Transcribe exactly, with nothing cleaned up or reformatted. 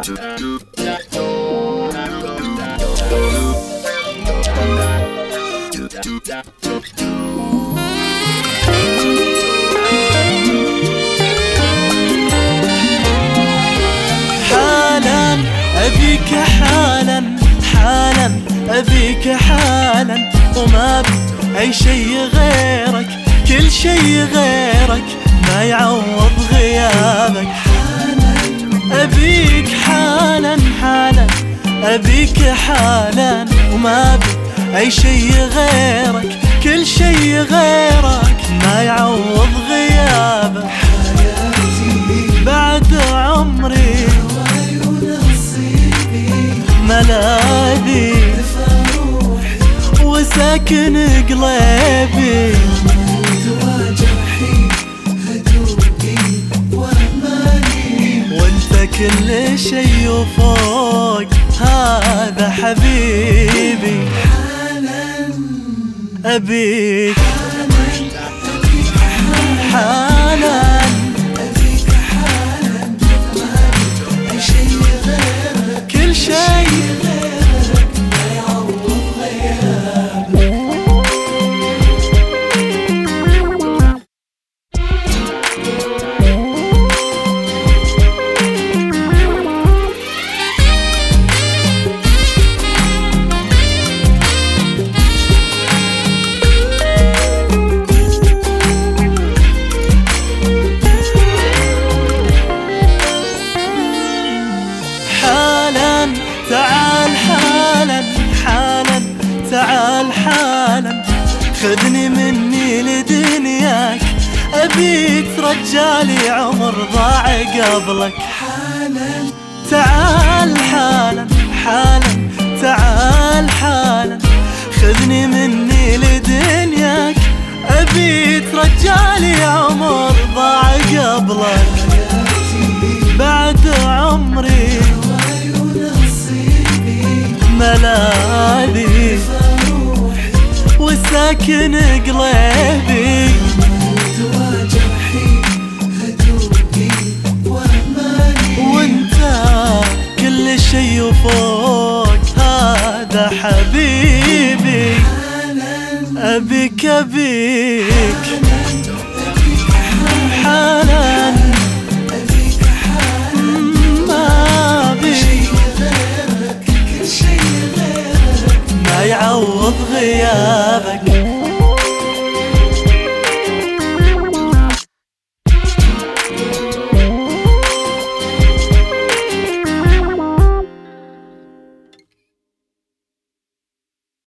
حالا أبيك حالا حالا أبيك حالا، وما بي أي شي غيرك، كل شي غيرك ما يعوض غيابك. أبيك حالا حالا أبيك حالا، وما بي أي شي غيرك، كل شي غيرك ما يعوض غيابك. بعد عمري ملاذي وساكن قلبي، وانت كل شي وفوق هذا حبيبي. أبيك حالا كل شي تعال حالا حالا تعال حالا، خذني مني لدنياك، أبيك ترجالي عمر ضاع قبلك. حالا تعال حالا حالا تعال حالا، خذني مني لدنياك، أبيك ترجالي عمر ضاع قبلك. بعد عمري ملاذي وساكن قلبي، وانت كل شي وفوق هذا حبيبي. أبيك أبيك